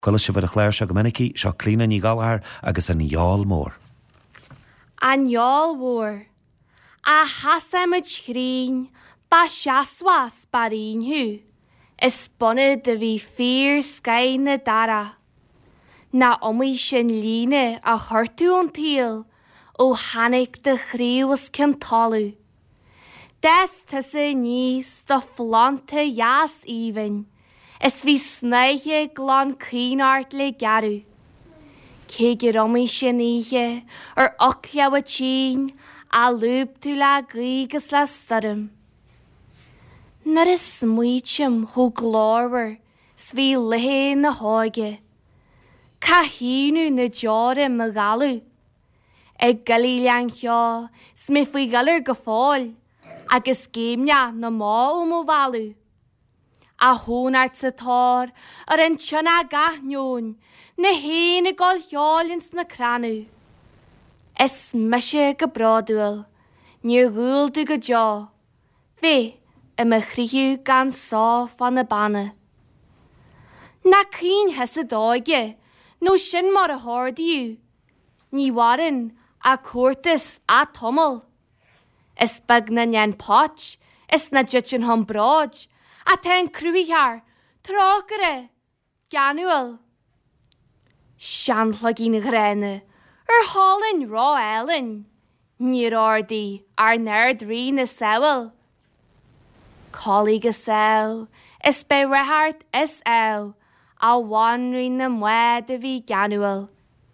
Coile se bhar a chléir se go minicí seo clína ní gáhar agus an iall mór. An iall mór. A hasamid chrín ba seaswas barín hu. Is bunne de bhí fír scaine dara. Na omí sin líne a chuirtú an tíal ó hanig de chríwas cin talú. Des tusa níos do flanta jas even. Is bhí snaiche glán cínart le garu. Cé gur omí sin ihe ar ocleawa tín a lúb tú le grígus le stadum. Nar is smuitim ho glówer sví lehe na háige. Ca hínu na jóre me galu. Ag galí leang hio smifui galir go fáil agus géimne na má ó mo valu. A hónart sa tar ar an tjana gathnion na héna gol hiolins na cranu. Is mishe go bradúil, ní gúil du go já. Fe, me chríú gan sá fan na banna. Na cín hes a dáige, nó sin mar a hordíú. Ní warin a cuartas a tommel. Is bag na nyan potch, is na jutsin hon braj, a ten cruiar, trágare, ganuel. Shanlagin grenne, hallin rá ellen. Níor ordi ar nerd rí na sewel. Colleague saw, is be rehart is ow, a wandering na mwed a vi ganuel.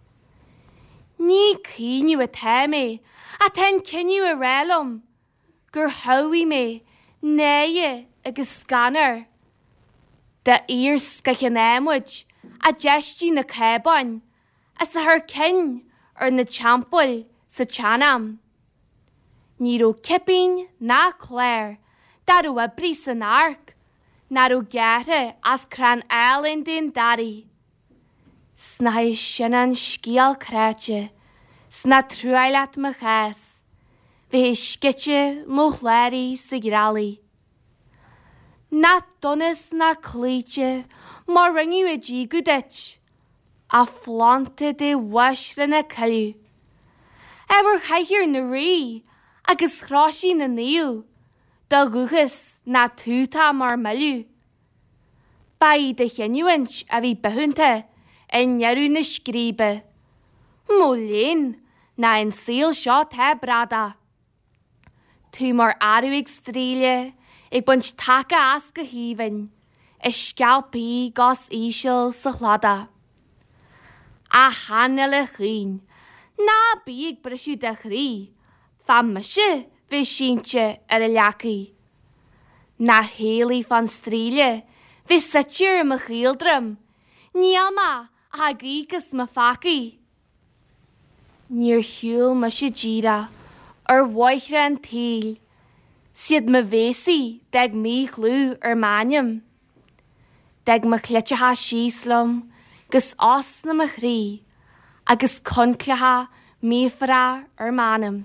Ní cíniu a teme, a ten ciniu a relum, gur howie me, neye agus scanner. Da ears skachan emwich, a gesti na cabon, as a her kin, or na champul, sa chanam. Niro kipping na clare, Daru a bris an arc, naru gare as cran allen din daddy. Snai shinnan skial kratje, sna truilat me gas, ve skitje mohlari sigrali. Na donnes na kleedje, maar ringu a gudich, a flante de washlen a kalu. Ever hier na ree, agus chrashi na neo. Da ruchas na tuta mar malu. Bai de genuinch a vi behunte en jaru na skribe. Molin na en seal shot he brada. Tu mar aruig stríle, ik bunch taka as geheven, is scalpi gas ishel sa chlada. A hanele chin, na big brishu de chri, fam mishe, vi síntje ar a leacaí. Na héalaí fan stríle, vi sittir ma childrum, níama a grígus ma facaí. Níor hiúil ma si gira, ar waithre an tíl, siad ma vési deg mi chlú ar maniam. Deg ma cletjaha síslum, gus os na ma chrí, agus conclaha mi fara ar manam.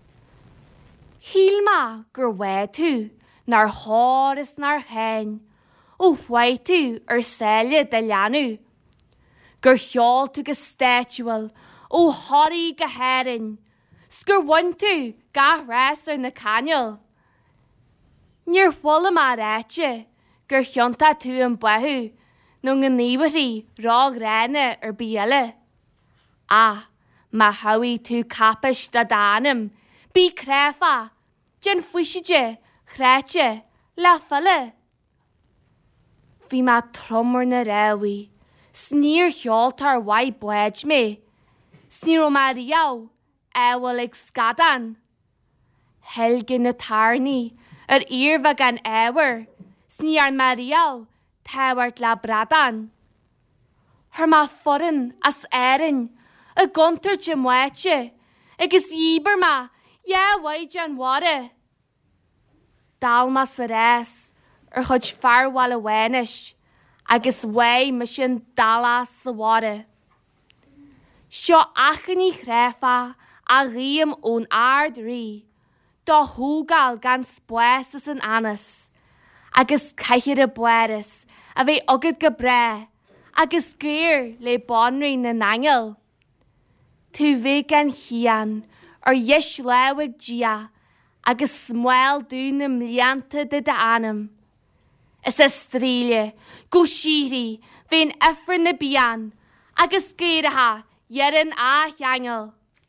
Hielma gur wetu, nar horis nar hen, o waitu selje de lanu. Gur hjol tu ge statual, o hori ge herin, skur wantu ga res na canal. Nier wolle ma retje, gur hjonta tu en behu, nung en niwari rog renne biele. Ah, ma howie tu kapish da danem, bi krefa, Jen fuishije, chrétje, la falle. Fi ma trommer na rewi, sneer hjoltar wai bwedj me, sneer o mariau, ewel ag skadan. Helge na tarni, irva gan ewer, sneer mariau, tewart la bradan. Her ma foren as erin, a gunter jemwetje, agus yiber ma, wai jan wade. Dalma sa res, chud farwal a wenish, agus wei mission dala sa wade. Sio achani chrefa a riam on ard ri, do húgal gan spuesas an anas, agus caichir a bueris, a bhí agad go bre, agus géir le bonraí na nangel. Tú bhí gan chian ar dheis leabhaigh dia agus smáil dúnam líanta de anam. Is stríle, go síri, bhín ifar na bían, agus géirithe dhearan á cheangel.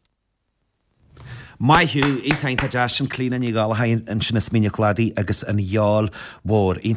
Mai hiú, ein tainta deis an clína ní gáil hain an sinna smíine chládaí agus an iáil mhór.